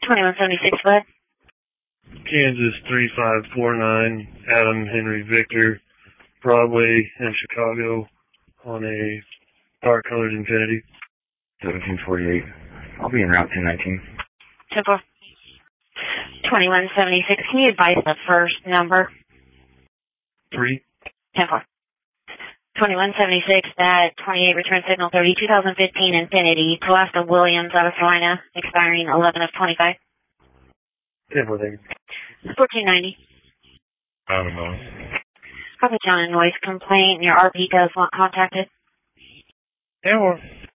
2176, bud. Kansas 3549, Adam Henry Victor, Broadway in Chicago on a dark colored Infiniti. 1748. I'll be en route 1019. 10-4. 2176, can you advise the first number? 3. 10-4. 2176, that 28 return signal 30, 2015 Infiniti, Pulaski Williams, South Carolina, expiring 11 of 25. 10-4, thank you. 1490. I don't know. Copy John, a noise complaint. Your RP does want contacted. 10-4.